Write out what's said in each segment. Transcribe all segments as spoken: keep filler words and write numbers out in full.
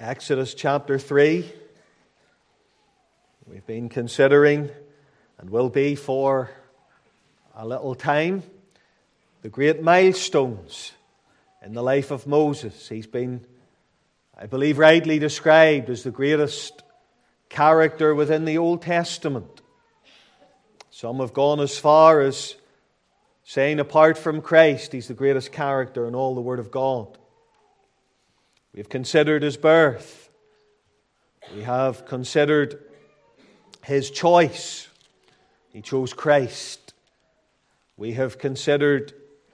Exodus chapter three. We've been considering, and will be for a little time, the great milestones in the life of Moses. He's been, I believe, rightly described as the greatest character within the Old Testament. Some have gone as far as saying, apart from Christ, he's the greatest character in all the Word of God. We've considered his birth. We have considered his choice. He chose Christ. We have considered,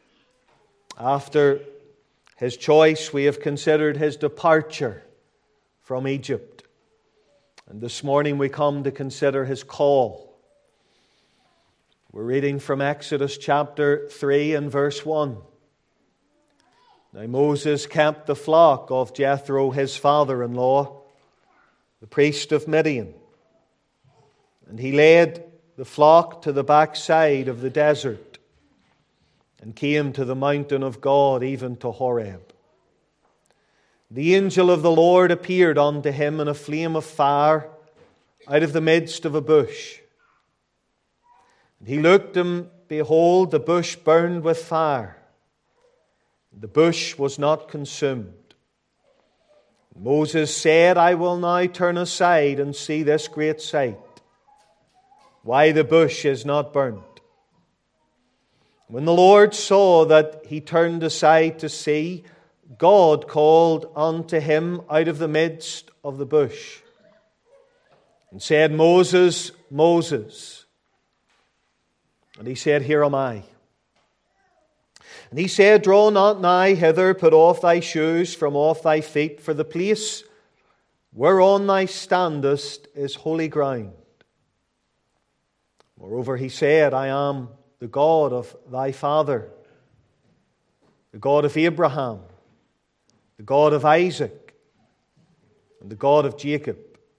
after his choice, we have considered his departure from Egypt. And this morning we come to consider his call. We're reading from Exodus chapter three and verse one. Now Moses kept the flock of Jethro, his father-in-law, the priest of Midian. And he led the flock to the backside of the desert and came to the mountain of God, even to Horeb. The angel of the Lord appeared unto him in a flame of fire out of the midst of a bush. And he looked, and behold, the bush burned with fire. The bush was not consumed. Moses said, I will now turn aside and see this great sight, why the bush is not burnt. When the Lord saw that he turned aside to see, God called unto him out of the midst of the bush and said, Moses, Moses. And he said, Here am I. And he said, Draw not nigh hither, put off thy shoes from off thy feet, for the place whereon thou standest is holy ground. Moreover, he said, I am the God of thy father, the God of Abraham, the God of Isaac, and the God of Jacob.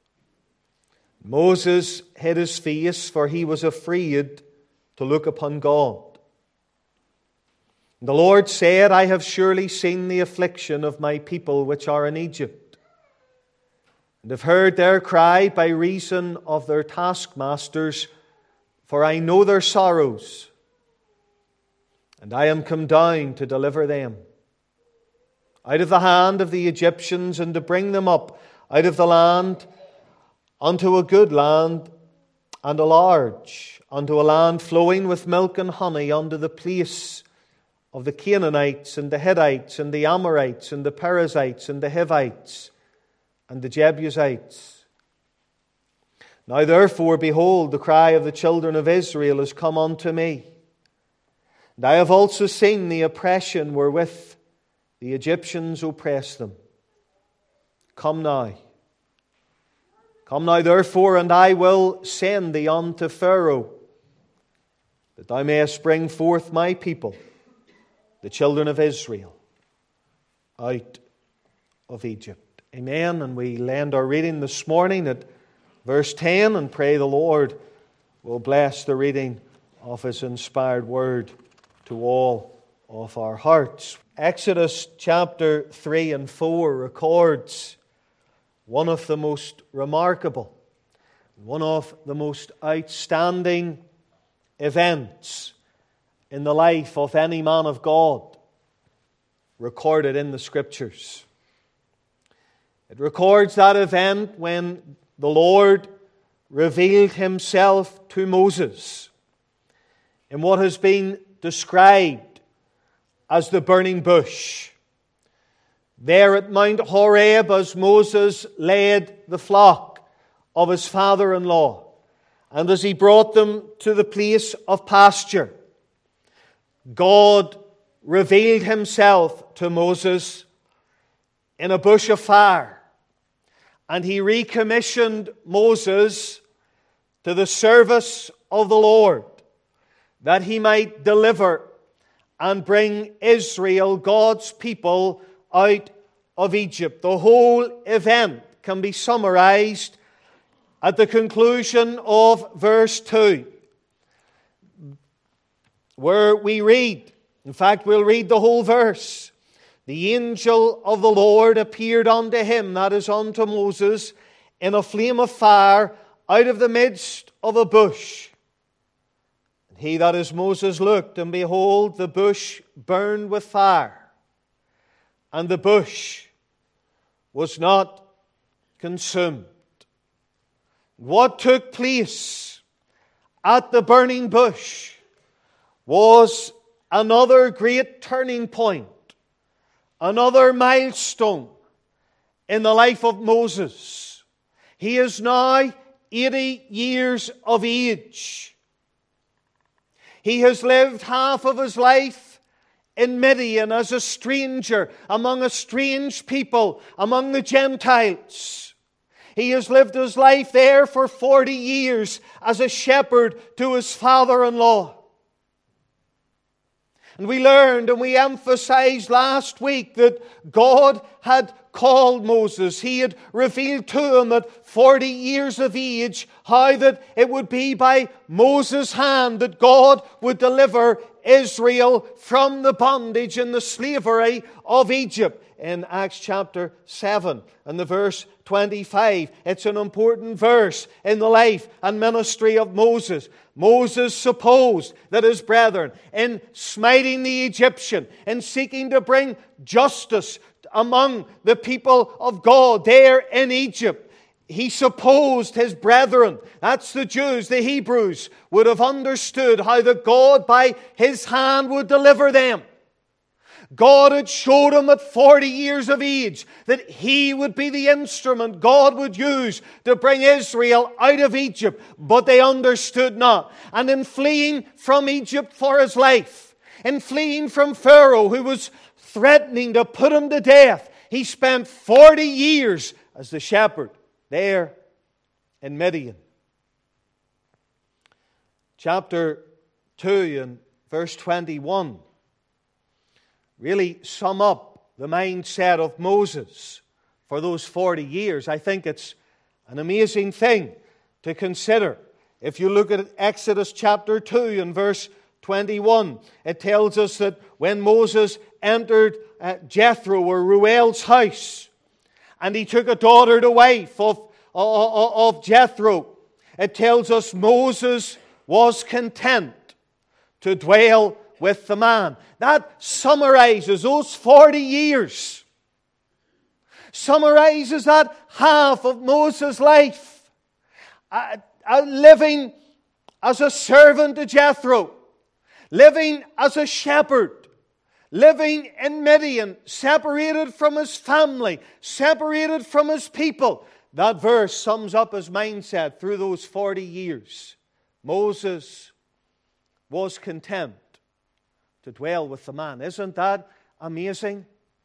Moses hid his face, for he was afraid to look upon God. The Lord said, I have surely seen the affliction of my people which are in Egypt, and have heard their cry by reason of their taskmasters, for I know their sorrows, and I am come down to deliver them out of the hand of the Egyptians, and to bring them up out of the land unto a good land and a large, unto a land flowing with milk and honey, unto the place of the Canaanites and the Hittites and the Amorites and the Perizzites and the Hivites and the Jebusites. Now therefore, behold, the cry of the children of Israel is come unto me. And I have also seen the oppression wherewith the Egyptians oppress them. Come now. Come now therefore, and I will send thee unto Pharaoh, that thou mayest bring forth my people, the children of Israel, out of Egypt. Amen. And we land our reading this morning at verse ten, and pray the Lord will bless the reading of his inspired word to all of our hearts. Exodus chapter three and four records one of the most remarkable, one of the most outstanding events in the life of any man of God recorded in the Scriptures. It records that event when the Lord revealed himself to Moses in what has been described as the burning bush. There at Mount Horeb, as Moses led the flock of his father-in-law, and as he brought them to the place of pasture, God revealed himself to Moses in a bush of fire, and he recommissioned Moses to the service of the Lord, that he might deliver and bring Israel, God's people, out of Egypt. The whole event can be summarized at the conclusion of verse two, where we read, in fact, we'll read the whole verse. the angel of the Lord appeared unto him, that is unto Moses, in a flame of fire out of the midst of a bush. And he, that is Moses, looked, and behold, the bush burned with fire, and the bush was not consumed. What took place at the burning bush was another great turning point, another milestone in the life of Moses. He is now eighty years of age. He has lived half of his life in Midian as a stranger, among a strange people, among the Gentiles. He has lived his life there for forty years as a shepherd to his father-in-law. And we learned and we emphasized last week that God had called Moses. He had revealed to him at forty years of age how that it would be by Moses' hand that God would deliver Israel from the bondage and the slavery of Egypt. In Acts chapter seven and the verse twenty-five. It's an important verse in the life and ministry of Moses. Moses supposed that his brethren, in smiting the Egyptian, in seeking to bring justice among the people of God there in Egypt, he supposed his brethren, that's the Jews, the Hebrews, would have understood how that God by his hand would deliver them. God had showed him at forty years of age that he would be the instrument God would use to bring Israel out of Egypt, but they understood not. And in fleeing from Egypt for his life, in fleeing from Pharaoh who was threatening to put him to death, he spent forty years as the shepherd there in Midian. Chapter two and verse twenty-one really sum up the mindset of Moses for those forty years. I think it's an amazing thing to consider. If you look at Exodus chapter two and verse twenty-one, it tells us that when Moses entered uh, Jethro or Reuel's house, and he took a daughter to wife of, of, of Jethro, it tells us Moses was content to dwell with the man. That summarizes those forty years. Summarizes that half of Moses' life. Uh, uh, living as a servant to Jethro. Living as a shepherd. Living in Midian. Separated from his family. Separated from his people. That verse sums up his mindset through those forty years. Moses was content to dwell with the man. Isn't that amazing?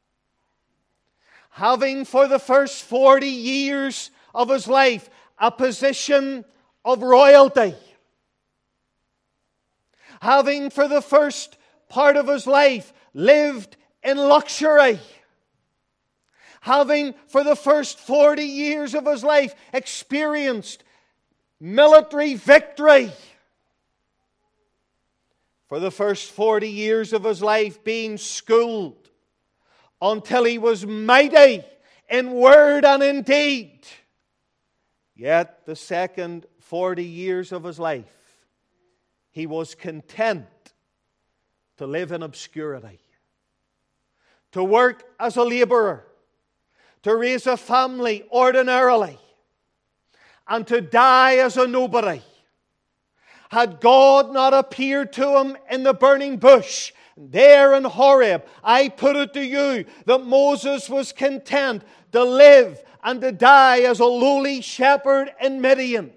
Having for the first forty years of his life a position of royalty. Having for the first part of his life lived in luxury. Having for the first forty years of his life experienced military victory. For the first forty years of his life being schooled until he was mighty in word and in deed. Yet the second forty years of his life, he was content to live in obscurity. To work as a laborer. To raise a family ordinarily. And to die as a nobody. Had God not appeared to him in the burning bush, there in Horeb, I put it to you that Moses was content to live and to die as a lowly shepherd in Midian.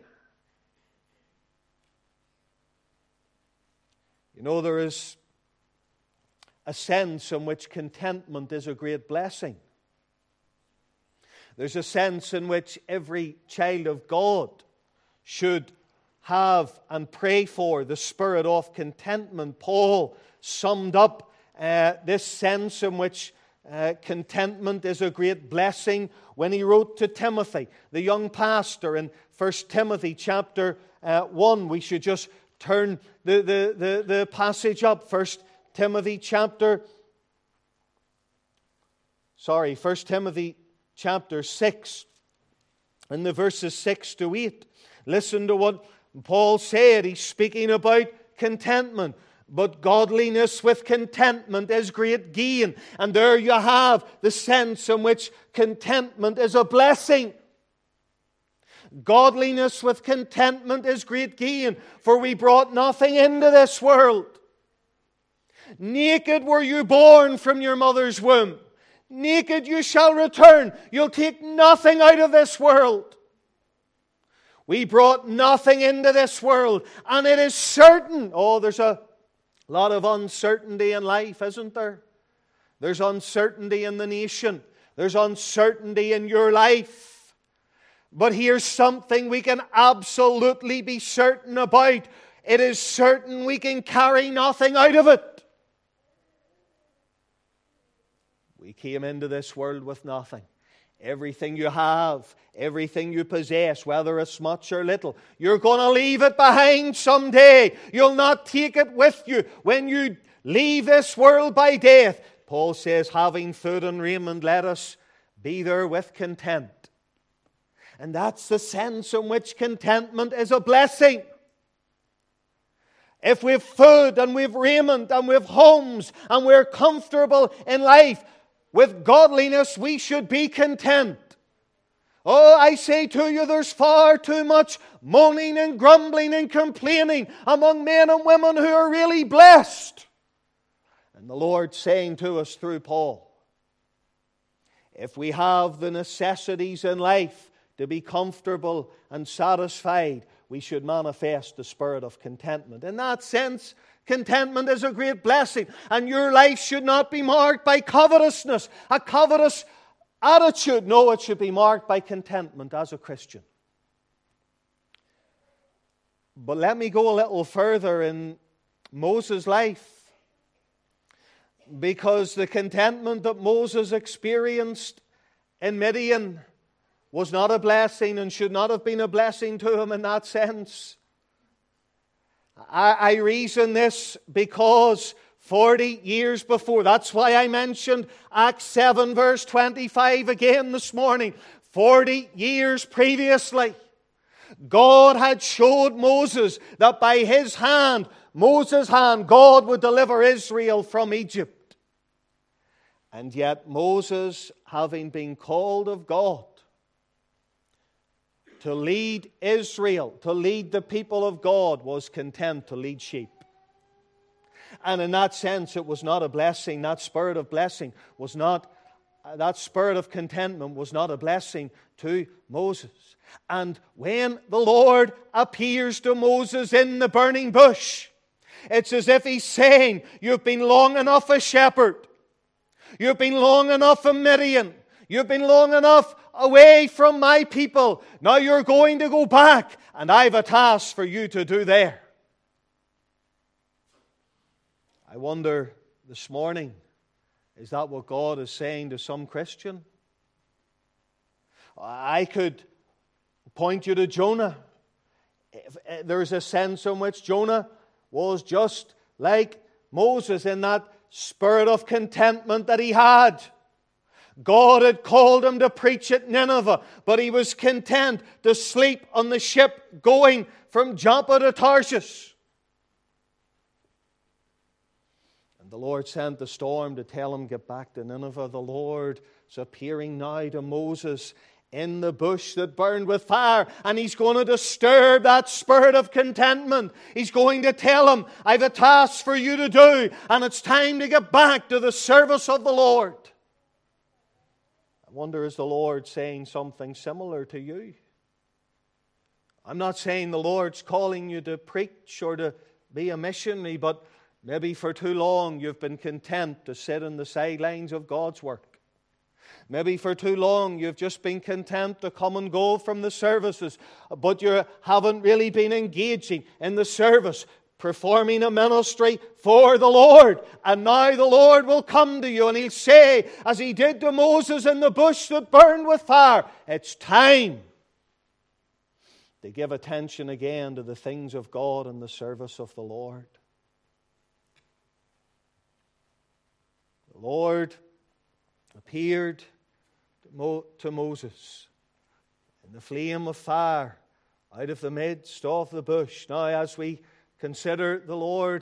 You know, there is a sense in which contentment is a great blessing. There's a sense in which every child of God should have and pray for the spirit of contentment. Paul summed up uh, this sense in which uh, contentment is a great blessing when he wrote to Timothy, the young pastor, in First Timothy chapter uh, one. We should just turn the, the, the, the passage up. First Timothy chapter sorry, First Timothy chapter six, in the verses six to eight. Listen to what Paul said. He's speaking about contentment. But godliness with contentment is great gain. And there you have the sense in which contentment is a blessing. Godliness with contentment is great gain, for we brought nothing into this world. Naked were you born from your mother's womb. Naked you shall return. You'll take nothing out of this world. We brought nothing into this world, and it is certain. Oh, there's a lot of uncertainty in life, isn't there? There's uncertainty in the nation. There's uncertainty in your life. But here's something we can absolutely be certain about. It is certain we can carry nothing out of it. We came into this world with nothing. Everything you have, everything you possess, whether it's much or little, you're going to leave it behind someday. You'll not take it with you when you leave this world by death. Paul says, having food and raiment, let us be there with content. And that's the sense in which contentment is a blessing. If we've food and we've raiment and we've homes and we're comfortable in life, with godliness we should be content. Oh, I say to you, there's far too much moaning and grumbling and complaining among men and women who are really blessed. And the Lord's saying to us through Paul, if we have the necessities in life to be comfortable and satisfied, we should manifest the spirit of contentment. In that sense, contentment is a great blessing, and your life should not be marked by covetousness, a covetous attitude. No, it should be marked by contentment as a Christian. But let me go a little further in Moses' life, because the contentment that Moses experienced in Midian was not a blessing and should not have been a blessing to him in that sense. I, I reason this because forty years before, that's why I mentioned Acts seven verse twenty-five again this morning. forty years previously, God had showed Moses that by his hand, Moses' hand, God would deliver Israel from Egypt. And yet Moses, having been called of God to lead Israel, to lead the people of God, was content to lead sheep. And in that sense, it was not a blessing. That spirit of blessing was not, that spirit of contentment was not a blessing to Moses. And when the Lord appears to Moses in the burning bush, it's as if he's saying, you've been long enough a shepherd. You've been long enough a Midian. You've been long enough away from my people. Now you're going to go back, and I've a task for you to do there. I wonder this morning, is that what God is saying to some Christian? I could point you to Jonah. There's a sense in which Jonah was just like Moses in that spirit of contentment that he had. God had called him to preach at Nineveh, but he was content to sleep on the ship going from Joppa to Tarshish. And the Lord sent the storm to tell him, get back to Nineveh. The Lord is appearing now to Moses in the bush that burned with fire, and he's going to disturb that spirit of contentment. He's going to tell him, I've a task for you to do, and it's time to get back to the service of the Lord. I wonder, is the Lord saying something similar to you? I'm not saying the Lord's calling you to preach or to be a missionary, but maybe for too long you've been content to sit on the sidelines of God's work. Maybe for too long you've just been content to come and go from the services, but you haven't really been engaging in the service, performing a ministry for the Lord. And now the Lord will come to you and He'll say, as He did to Moses in the bush that burned with fire, it's time to give attention again to the things of God and the service of the Lord. The Lord appeared to, Mo- to Moses in the flame of fire out of the midst of the bush. Now, as we consider the Lord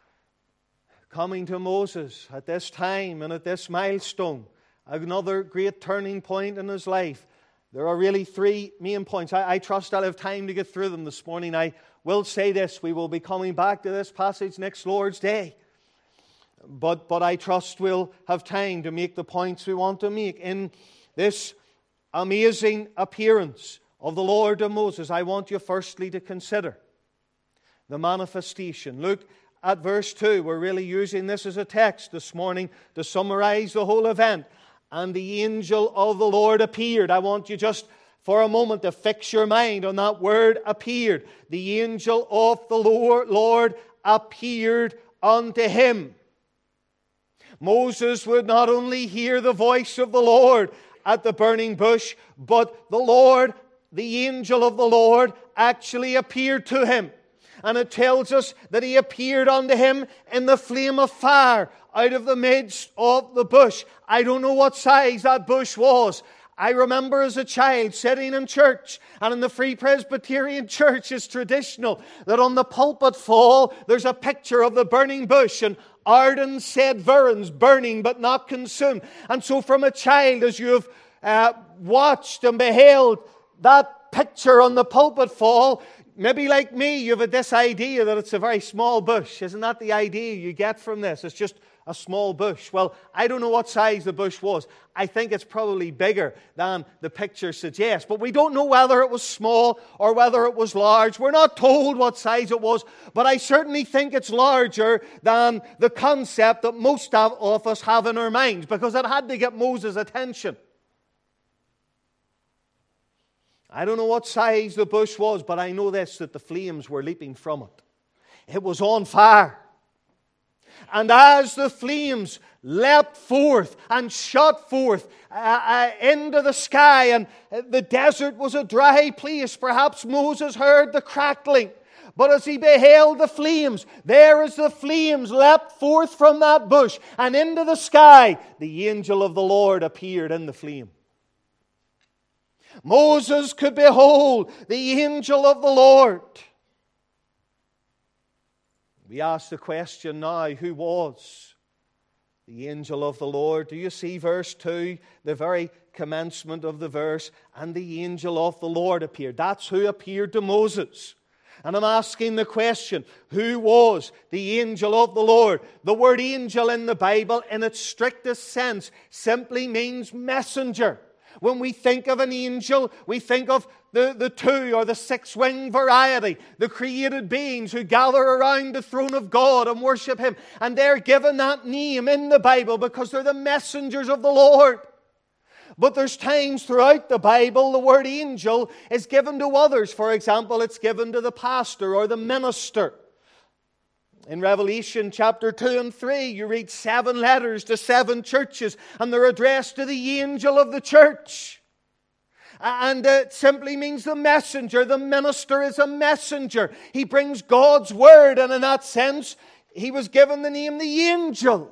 coming to Moses at this time and at this milestone, another great turning point in his life, there are really three main points. I, I trust I'll have time to get through them this morning. I will say this, we will be coming back to this passage next Lord's Day. But, but I trust we'll have time to make the points we want to make. In this amazing appearance of the Lord to Moses, I want you firstly to consider the manifestation. Look at verse two. We're really using this as a text this morning to summarize the whole event. And the angel of the Lord appeared. I want you just for a moment to fix your mind on that word appeared. The angel of the Lord appeared unto him. Moses would not only hear the voice of the Lord at the burning bush, but the Lord, the angel of the Lord, actually appeared to him. And it tells us that he appeared unto him in the flame of fire out of the midst of the bush. I don't know what size that bush was. I remember as a child sitting in church, and in the Free Presbyterian Church it's traditional that on the pulpit fall there's a picture of the burning bush, and Arden said Verons, burning but not consumed. And so from a child, as you've uh, watched and beheld that picture on the pulpit fall, maybe like me, you have this idea that it's a very small bush. Isn't that the idea you get from this? It's just a small bush. Well, I don't know what size the bush was. I think it's probably bigger than the picture suggests. But we don't know whether it was small or whether it was large. We're not told what size it was. But I certainly think it's larger than the concept that most of us have in our minds, because it had to get Moses' attention. I don't know what size the bush was, but I know this, that the flames were leaping from it. It was on fire. And as the flames leapt forth and shot forth uh, uh, into the sky, and the desert was a dry place, perhaps Moses heard the crackling. But as he beheld the flames, there as the flames leapt forth from that bush and into the sky, the angel of the Lord appeared in the flame. Moses could behold the angel of the Lord. We ask the question now, who was the angel of the Lord? Do you see verse two, the very commencement of the verse? And the angel of the Lord appeared. That's who appeared to Moses. And I'm asking the question, who was the angel of the Lord? The word angel in the Bible, in its strictest sense, simply means messenger. When we think of an angel, we think of the, the two or the six-winged variety, the created beings who gather around the throne of God and worship Him. And they're given that name in the Bible because they're the messengers of the Lord. But there's times throughout the Bible the word angel is given to others. For example, it's given to the pastor or the minister. In Revelation chapter two and three, you read seven letters to seven churches, and they're addressed to the angel of the church. And it simply means the messenger. The minister is a messenger. He brings God's word, and in that sense, he was given the name the angel.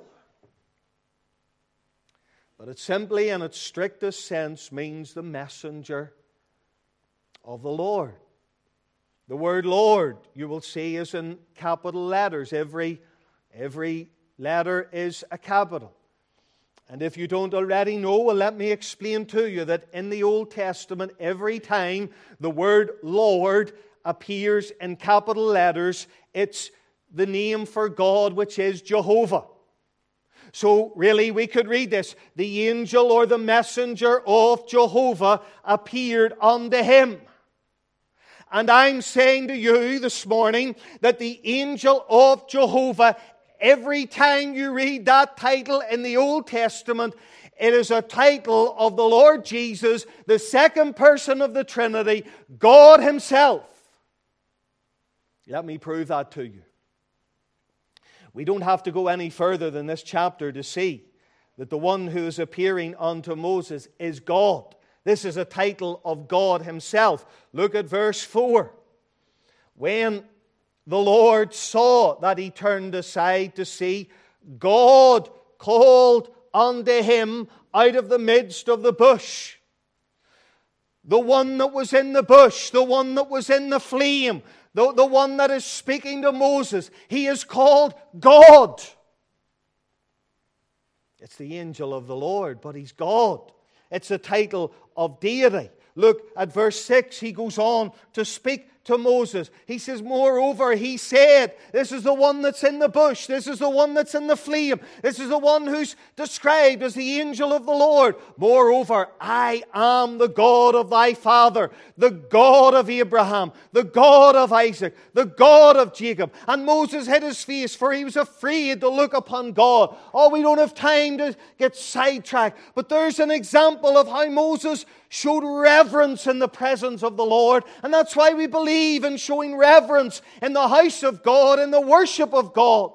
But it simply, in its strictest sense, means the messenger of the Lord. The word Lord, you will see, is in capital letters. Every, every letter is a capital. And if you don't already know, well, let me explain to you that in the Old Testament, every time the word Lord appears in capital letters, it's the name for God, which is Jehovah. So really we could read this. The angel or the messenger of Jehovah appeared unto him. And I'm saying to you this morning that the angel of Jehovah, every time you read that title in the Old Testament, it is a title of the Lord Jesus, the second person of the Trinity, God Himself. Let me prove that to you. We don't have to go any further than this chapter to see that the one who is appearing unto Moses is God. This is a title of God Himself. Look at verse four. When the Lord saw that he turned aside to see, God called unto him out of the midst of the bush. The one that was in the bush, the one that was in the flame, the, the one that is speaking to Moses, he is called God. It's the angel of the Lord, but he's God. It's a title of deity. Look at verse six. He goes on to speak to Moses. He says, moreover, he said, this is the one that's in the bush. This is the one that's in the flame. This is the one who's described as the angel of the Lord. Moreover, I am the God of thy father, the God of Abraham, the God of Isaac, the God of Jacob. And Moses hid his face, for he was afraid to look upon God. Oh, we don't have time to get sidetracked. But there's an example of how Moses showed reverence in the presence of the Lord. And that's why we believe in showing reverence in the house of God, in the worship of God.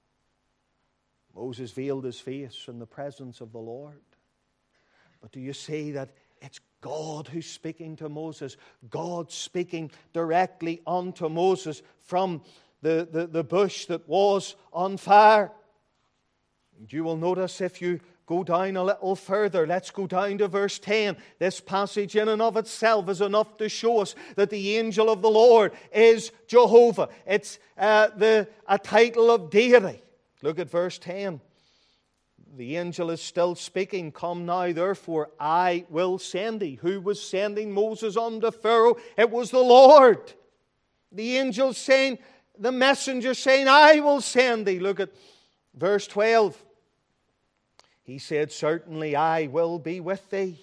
Moses veiled his face in the presence of the Lord. But do you see that it's God who's speaking to Moses? God speaking directly unto Moses from the, the, the bush that was on fire. And you will notice if you go down a little further. Let's go down to verse ten. This passage in and of itself is enough to show us that the angel of the Lord is Jehovah. It's uh, the, a title of deity. Look at verse ten. The angel is still speaking. Come now, therefore, I will send thee. Who was sending Moses unto Pharaoh? It was the Lord. The angel saying, the messenger saying, I will send thee. Look at verse twelve. He said, certainly I will be with thee.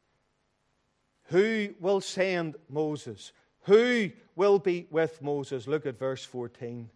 Who will send Moses? Who will be with Moses? Look at verse fourteen.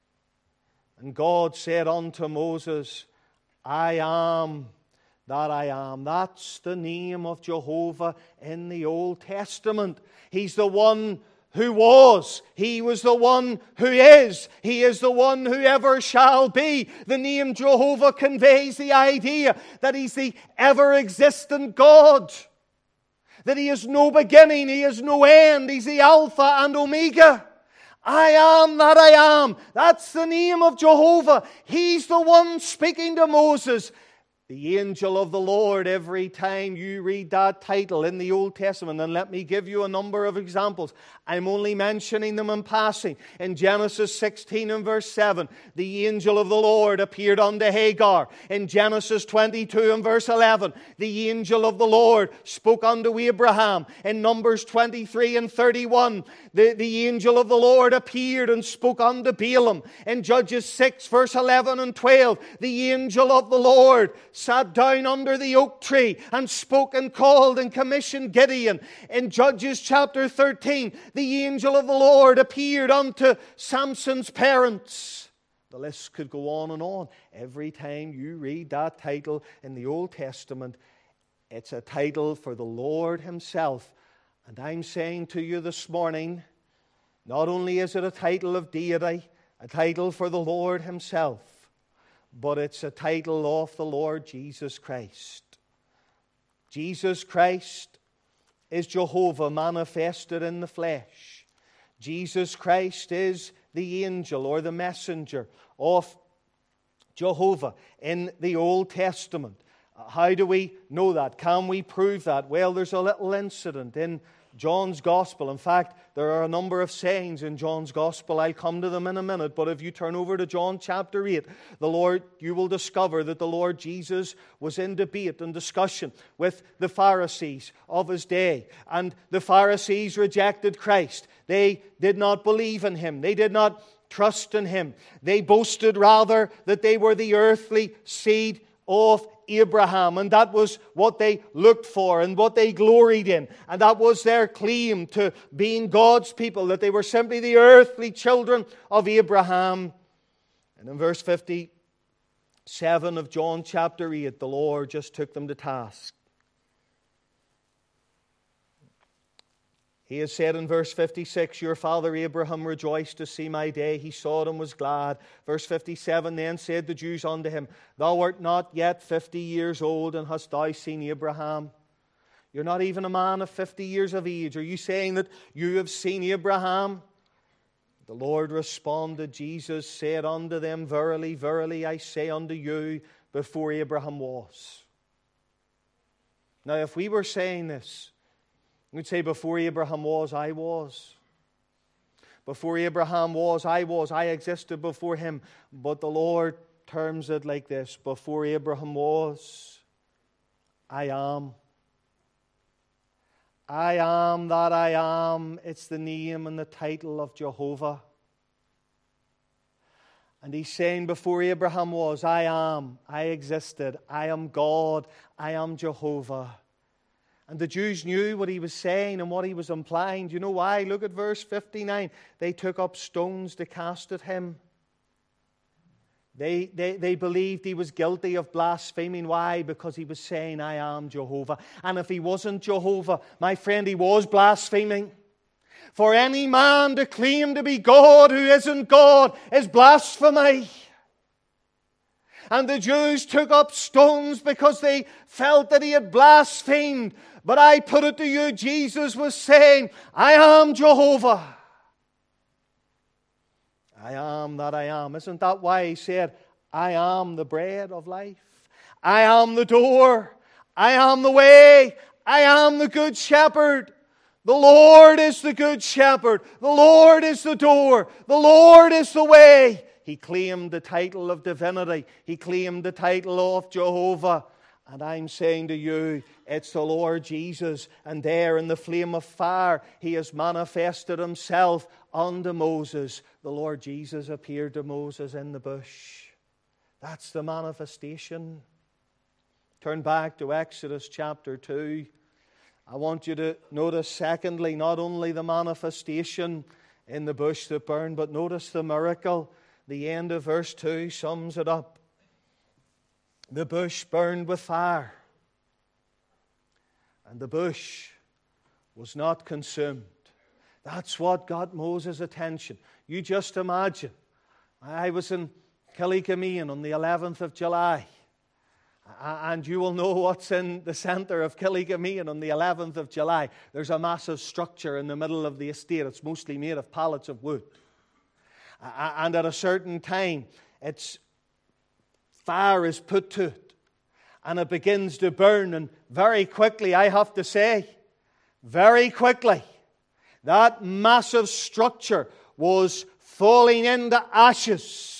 And God said unto Moses, I am that I am. That's the name of Jehovah in the Old Testament. He's the one who was. He was the one who is. He is the one who ever shall be. The name Jehovah conveys the idea that He's the ever-existent God. That He has no beginning, He has no end. He's the Alpha and Omega. I am that I am. That's the name of Jehovah. He's the one speaking to Moses. The angel of the Lord, every time you read that title in the Old Testament, and let me give you a number of examples. I'm only mentioning them in passing. In Genesis sixteen and verse seven, the angel of the Lord appeared unto Hagar. In Genesis twenty-two and verse eleven, the angel of the Lord spoke unto Abraham. In Numbers twenty-three and thirty-one, the, the angel of the Lord appeared and spoke unto Balaam. In Judges six verse eleven and twelve, the angel of the Lord sat down under the oak tree and spoke and called and commissioned Gideon. In Judges chapter thirteen, the angel of the Lord appeared unto Samson's parents. The list could go on and on. Every time you read that title in the Old Testament, it's a title for the Lord Himself. And I'm saying to you this morning, not only is it a title of deity, a title for the Lord Himself, but it's a title of the Lord Jesus Christ. Jesus Christ is Jehovah manifested in the flesh. Jesus Christ is the angel or the messenger of Jehovah in the Old Testament. How do we know that? Can we prove that? Well, there's a little incident in John's Gospel. In fact, there are a number of sayings in John's Gospel. I'll come to them in a minute. But if you turn over to John chapter eight, the Lord, you will discover that the Lord Jesus was in debate and discussion with the Pharisees of His day. And the Pharisees rejected Christ. They did not believe in Him. They did not trust in Him. They boasted rather that they were the earthly seed of Abraham, and that was what they looked for and what they gloried in, and that was their claim to being God's people, that they were simply the earthly children of Abraham. And in verse fifty-seven of John chapter eight, the Lord just took them to task. He has said in verse fifty-six, your father Abraham rejoiced to see my day. He saw it and was glad. Verse fifty-seven, then said the Jews unto him, thou art not yet fifty years old, and hast thou seen Abraham? You're not even a man of fifty years of age. Are you saying that you have seen Abraham? The Lord responded, Jesus said unto them, verily, verily, I say unto you, before Abraham was. Now, if we were saying this, we'd say, before Abraham was, I was. Before Abraham was, I was. I existed before him. But the Lord terms it like this: before Abraham was, I am. I am that I am. It's the name and the title of Jehovah. And he's saying, before Abraham was, I am. I existed. I am God. I am Jehovah. And the Jews knew what he was saying and what he was implying. Do you know why? Look at verse fifty-nine. They took up stones to cast at him. They, they, they believed he was guilty of blaspheming. Why? Because he was saying, I am Jehovah. And if he wasn't Jehovah, my friend, he was blaspheming. For any man to claim to be God who isn't God is blasphemy. And the Jews took up stones because they felt that he had blasphemed. But I put it to you, Jesus was saying, I am Jehovah. I am that I am. Isn't that why he said, I am the bread of life? I am the door. I am the way. I am the good shepherd. The Lord is the good shepherd. The Lord is the door. The Lord is the way. He claimed the title of divinity. He claimed the title of Jehovah. And I'm saying to you, it's the Lord Jesus. And there in the flame of fire, He has manifested Himself unto Moses. The Lord Jesus appeared to Moses in the bush. That's the manifestation. Turn back to Exodus chapter two. I want you to notice, secondly, not only the manifestation in the bush that burned, but notice the miracle. The end of verse two sums it up. The bush burned with fire, and the bush was not consumed. That's what got Moses' attention. You just imagine. I was in Killicameon on the eleventh of July. And you will know what's in the centre of Killicameon on the eleventh of July. There's a massive structure in the middle of the estate. It's mostly made of pallets of wood. And at a certain time, it's fire is put to it. And it begins to burn. And very quickly, I have to say, very quickly, that massive structure was falling into ashes.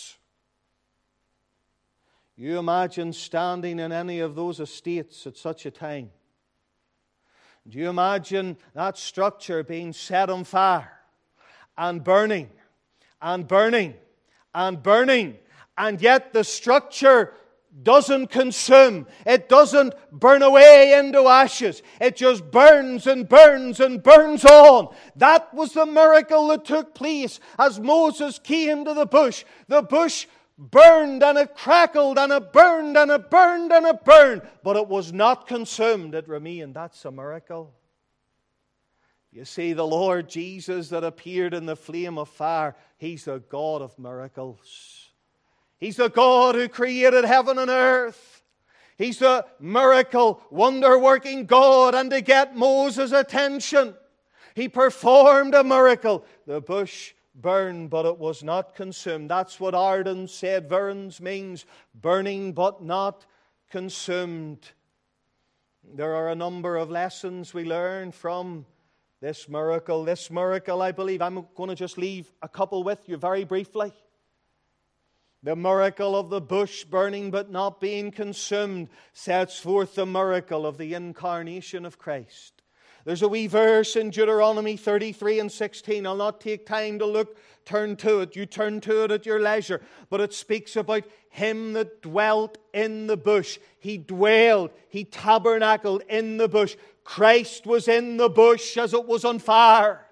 You imagine standing in any of those estates at such a time? Do you imagine that structure being set on fire and burning and burning and burning, and yet the structure doesn't consume. It doesn't burn away into ashes. It just burns and burns and burns on. That was the miracle that took place as Moses came to the bush. The bush burned and it crackled and it burned and it burned and it burned, but it was not consumed. It remained. That's a miracle. You see, the Lord Jesus that appeared in the flame of fire, He's the God of miracles. He's the God who created heaven and earth. He's the miracle, wonder-working God. And to get Moses' attention, He performed a miracle. The bush burned, but it was not consumed. That's what Arden said. Verns means burning, but not consumed. There are a number of lessons we learn from this miracle. This miracle, I believe, I'm going to just leave a couple with you very briefly. The miracle of the bush burning but not being consumed sets forth the miracle of the incarnation of Christ. There's a wee verse in Deuteronomy thirty-three and sixteen. I'll not take time to look, turn to it. You turn to it at your leisure. But it speaks about Him that dwelt in the bush. He dwelled, He tabernacled in the bush. Christ was in the bush as it was on fire.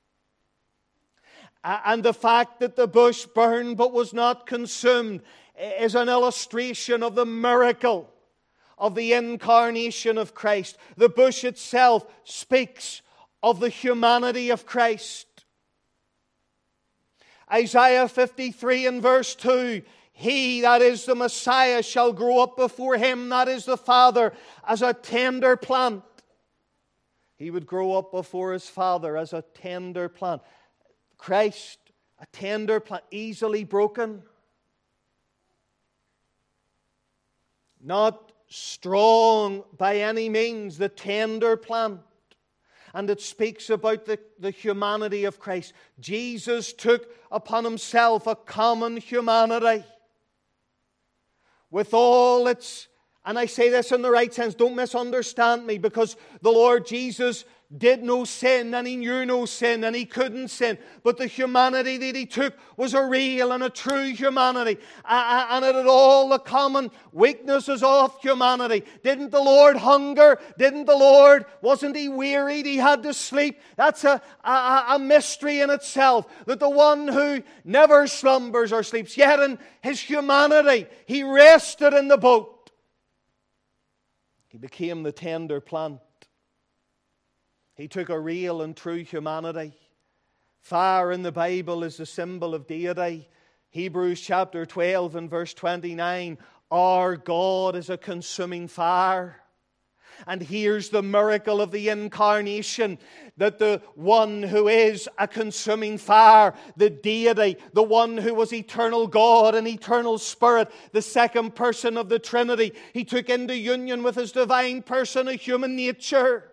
And the fact that the bush burned but was not consumed is an illustration of the miracle of the incarnation of Christ. The bush itself speaks of the humanity of Christ. Isaiah fifty-three and verse two, He that is the Messiah shall grow up before Him that is the Father as a tender plant. He would grow up before His Father as a tender plant. Christ, a tender plant, easily broken. Not strong by any means, the tender plant. And it speaks about the, the humanity of Christ. Jesus took upon himself a common humanity with all its, and I say this in the right sense, don't misunderstand me, because the Lord Jesus did no sin, and he knew no sin, and he couldn't sin. But the humanity that he took was a real and a true humanity. And it had all the common weaknesses of humanity. Didn't the Lord hunger? Didn't the Lord, wasn't he wearied? He had to sleep. That's a, a, a mystery in itself. That the one who never slumbers or sleeps, yet in his humanity, he rested in the boat. He became the tender plant. He took a real and true humanity. Fire in the Bible is the symbol of deity. Hebrews chapter twelve and verse twenty-nine, our God is a consuming fire. And here's the miracle of the incarnation, that the one who is a consuming fire, the deity, the one who was eternal God and eternal Spirit, the second person of the Trinity, he took into union with his divine person a human nature.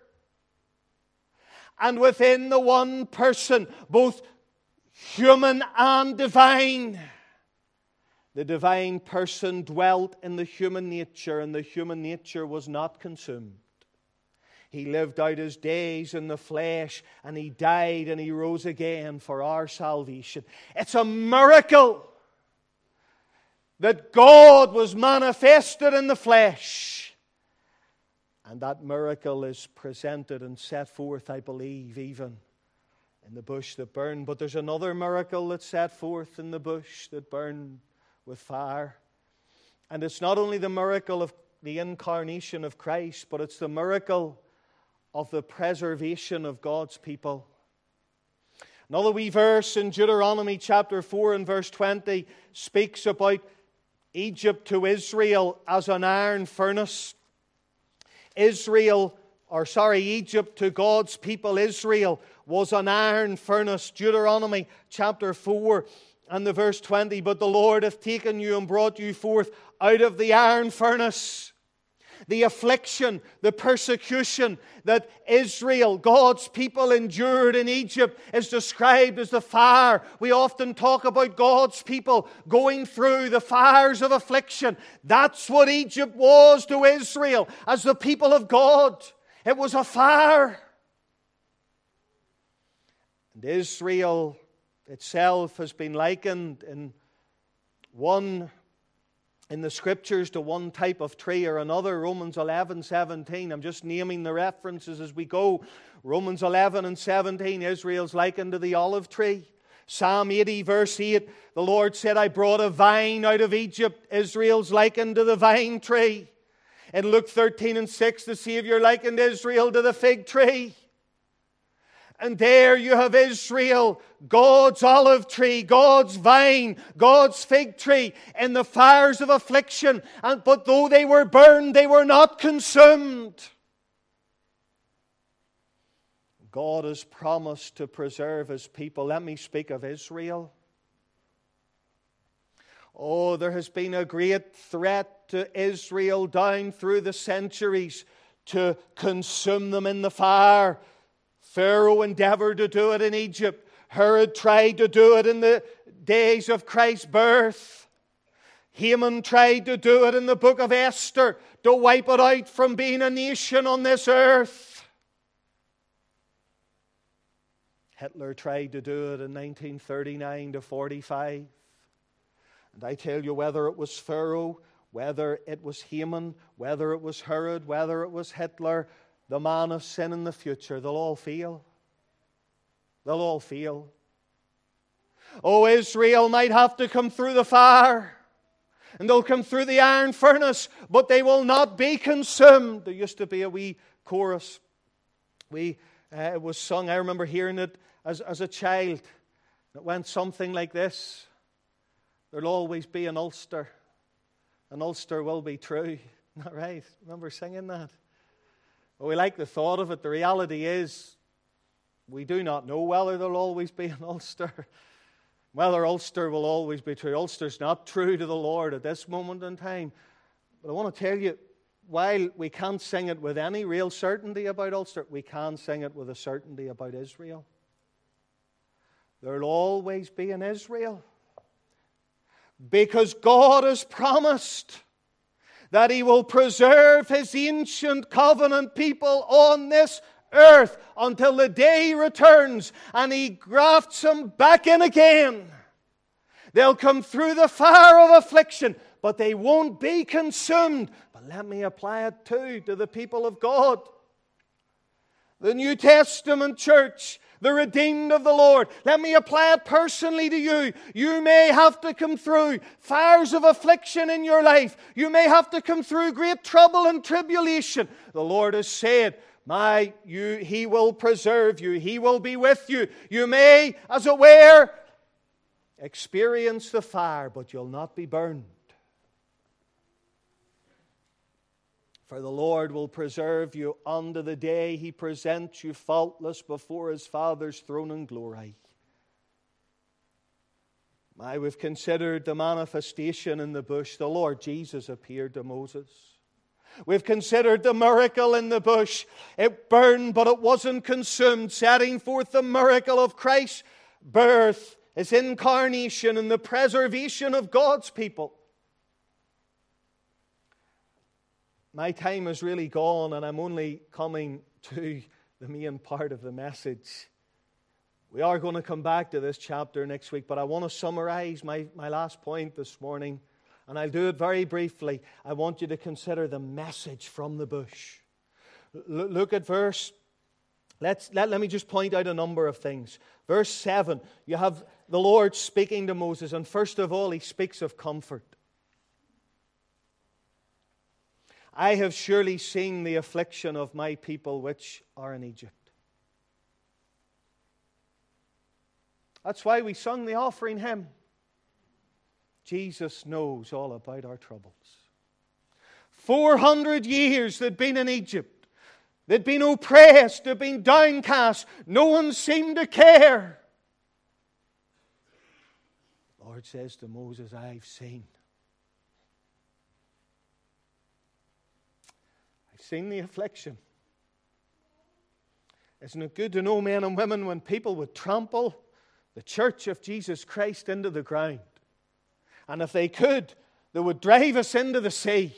And within the one person, both human and divine, the divine person dwelt in the human nature, and the human nature was not consumed. He lived out his days in the flesh, and he died and he rose again for our salvation. It's a miracle that God was manifested in the flesh. And that miracle is presented and set forth, I believe, even in the bush that burned. But there's another miracle that's set forth in the bush that burned with fire. And it's not only the miracle of the incarnation of Christ, but it's the miracle of the preservation of God's people. Another wee verse in Deuteronomy chapter four and verse twenty speaks about Egypt to Israel as an iron furnace. Israel, or sorry, Egypt to God's people Israel was an iron furnace. Deuteronomy chapter four and the verse twenty. But the Lord hath taken you and brought you forth out of the iron furnace. The affliction, the persecution that Israel, God's people, endured in Egypt is described as the fire. We often talk about God's people going through the fires of affliction. That's what Egypt was to Israel as the people of God. It was a fire. And Israel itself has been likened in one in the Scriptures to one type of tree or another. Romans eleven seventeen. I'm just naming the references as we go. Romans eleven and seventeen, Israel's likened to the olive tree. Psalm eighty verse eight, the Lord said, I brought a vine out of Egypt. Israel's likened to the vine tree. In Luke thirteen and six, the Savior likened Israel to the fig tree. And there you have Israel, God's olive tree, God's vine, God's fig tree, in the fires of affliction. And, but though they were burned, they were not consumed. God has promised to preserve His people. Let me speak of Israel. Oh, there has been a great threat to Israel down through the centuries to consume them in the fire. Pharaoh endeavored to do it in Egypt. Herod tried to do it in the days of Christ's birth. Haman tried to do it in the book of Esther, to wipe it out from being a nation on this earth. Hitler tried to do it in nineteen thirty-nine to forty-five. And I tell you, whether it was Pharaoh, whether it was Haman, whether it was Herod, whether it was Hitler, the man of sin in the future, they'll all fail. They'll all fail. Oh, Israel might have to come through the fire, and they'll come through the iron furnace, but they will not be consumed. There used to be a wee chorus. We, uh, it was sung, I remember hearing it as, as a child. It went something like this. There'll always be an Ulster. An Ulster will be true. Isn't that right? Remember singing that? Well, we like the thought of it. The reality is, we do not know whether there'll always be an Ulster. Whether Ulster will always be true. Ulster's not true to the Lord at this moment in time. But I want to tell you, while we can't sing it with any real certainty about Ulster, we can sing it with a certainty about Israel. There'll always be an Israel. Because God has promised that He will preserve His ancient covenant people on this earth until the day He returns and He grafts them back in again. They'll come through the fire of affliction, but they won't be consumed. But let me apply it too to the people of God. The New Testament church, the redeemed of the Lord. Let me apply it personally to you. You may have to come through fires of affliction in your life. You may have to come through great trouble and tribulation. The Lord has said, My, you, He will preserve you. He will be with you. You may, as it were, experience the fire, but you'll not be burned. For the Lord will preserve you unto the day He presents you faultless before His Father's throne in glory. I, we've considered the manifestation in the bush. The Lord Jesus appeared to Moses. We've considered the miracle in the bush. It burned, but it wasn't consumed, setting forth the miracle of Christ's birth, His incarnation, and the preservation of God's people. My time is really gone, and I'm only coming to the main part of the message. We are going to come back to this chapter next week, but I want to summarize my, my last point this morning, and I'll do it very briefly. I want you to consider the message from the bush. L- look at verse, let's, let, let me just point out a number of things. Verse seven, you have the Lord speaking to Moses, and first of all, He speaks of comfort. I have surely seen the affliction of my people which are in Egypt. That's why we sung the offering hymn. Jesus knows all about our troubles. Four hundred years they'd been in Egypt. They'd been oppressed. They'd been downcast. No one seemed to care. The Lord says to Moses, I've seen. Seen the affliction. Isn't it good to know, men and women, when people would trample the church of Jesus Christ into the ground? And if they could, they would drive us into the sea.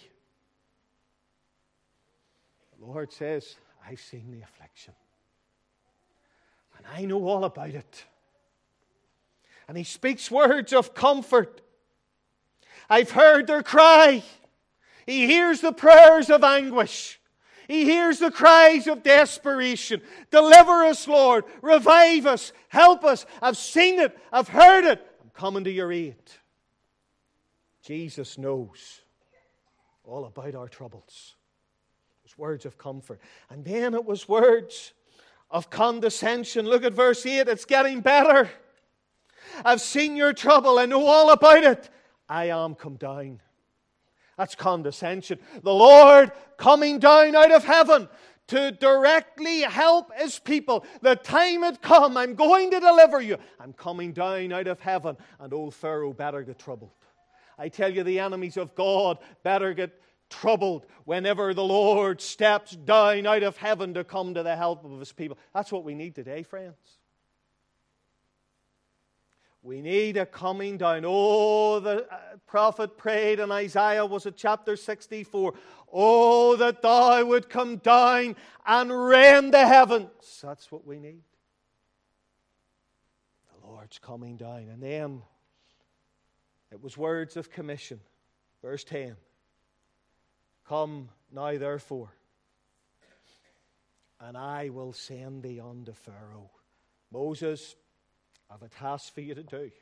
The Lord says, I've seen the affliction. And I know all about it. And He speaks words of comfort. I've heard their cry. He hears the prayers of anguish. He hears the cries of desperation. Deliver us, Lord. Revive us. Help us. I've seen it. I've heard it. I'm coming to your aid. Jesus knows all about our troubles. It was words of comfort. And then it was words of condescension. Look at verse eight. It's getting better. I've seen your trouble. I know all about it. I am come down. That's condescension. The Lord coming down out of heaven to directly help His people. The time had come. I'm going to deliver you. I'm coming down out of heaven. And old Pharaoh better get troubled. I tell you, the enemies of God better get troubled whenever the Lord steps down out of heaven to come to the help of His people. That's what we need today, friends. We need a coming down. Oh, the prophet prayed in Isaiah, was it chapter sixty-four? Oh, that thou would come down and rend the heavens. That's what we need. The Lord's coming down. And then it was words of commission. Verse ten. Come now therefore, and I will send thee unto Pharaoh. Moses, I have a task for you to do.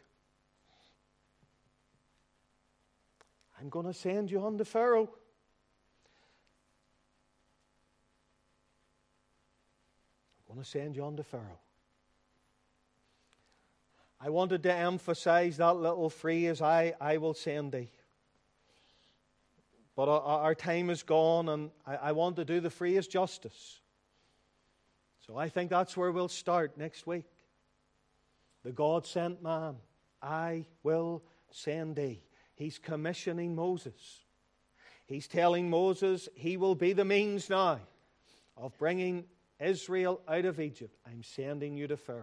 I'm going to send you unto Pharaoh. I'm going to send you unto Pharaoh. I wanted to emphasize that little phrase, I, I will send thee. But our, our time is gone, and I, I want to do the phrase justice. So I think that's where we'll start next week. The God-sent man, I will send thee. He's commissioning Moses. He's telling Moses he will be the means now of bringing Israel out of Egypt. I'm sending you to Pharaoh.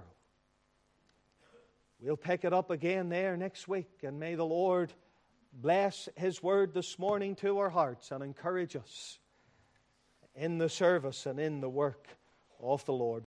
We'll pick it up again there next week, and may the Lord bless His word this morning to our hearts and encourage us in the service and in the work of the Lord.